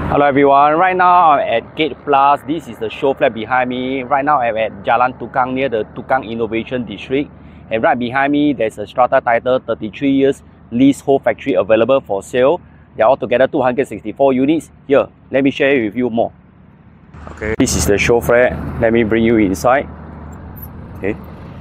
Hello everyone, right now I'm at Gate Plus. This is the show flat behind me. Right now I'm at Jalan Tukang near the Tukang Innovation District. And right behind me there's a strata title 33 years leasehold factory available for sale. They are altogether 264 units. Here, let me share with you more. Okay, this is the show flat. Let me bring you inside. Okay.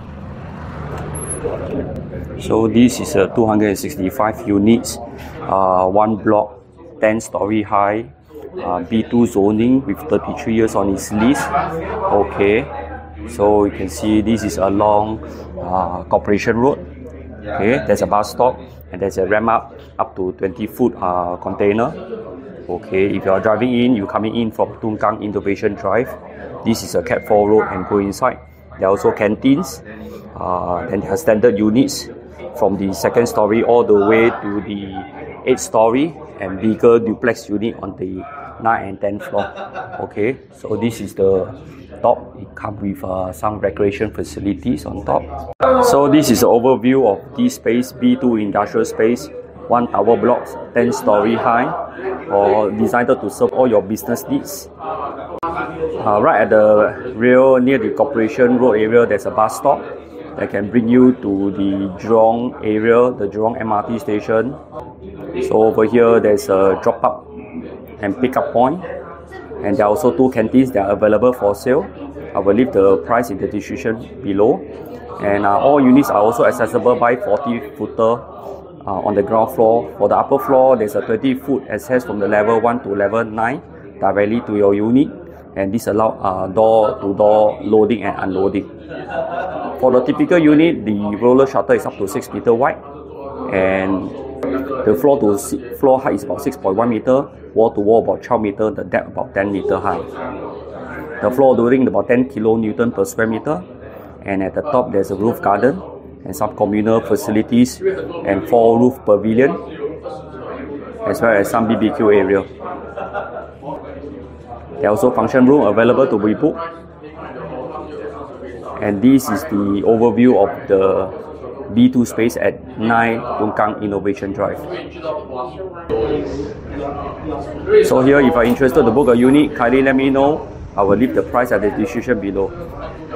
So this is a 265 units, one block, 10-story high. B2 zoning with 33 years on its lease. Okay, so you can see this is along Corporation Road. Okay, there's a bus stop and there's a ramp up to 20-foot container. Okay, if you are driving in, you're coming in from Tukang Innovation Drive. This is a Cat 4 road and go inside. There are also canteens. Then there are standard units from the second story all the way to the 8th story and bigger duplex unit on the 9th and 10th floor. Okay, so this is the top. It comes with some recreation facilities on top. So this is the overview of this space, B2 industrial space, one tower blocks, 10-story high, or designed to serve all your business needs. Right at the rear near the Corporation Road area, there's a bus stop that can bring you to the Jurong area, the Jurong MRT station. So over here there's a drop up and pick up point, and there are also two canteens that are available for sale. I will leave the price in the description below. And all units are also accessible by 40-footer on the ground floor. For the upper floor, there's a 20-foot access from the level 1 to level 9 directly to your unit, and this allows door-to-door loading and unloading. For the typical unit, the roller shutter is up to 6 meters wide, and the floor to floor height is about 6.1 meters, wall to wall about 12 meters, the depth about 10 meters high. The floor loading about 10 kilonewton per square meter, and at the top there's a roof garden and some communal facilities and 4 roof pavilion, as well as some BBQ area. There are also function room available to be booked. And this is the overview of the B2 space at 9 Tukang Innovation Drive. So here, if you are interested to book a unit, kindly let me know. I will leave the price at the description below.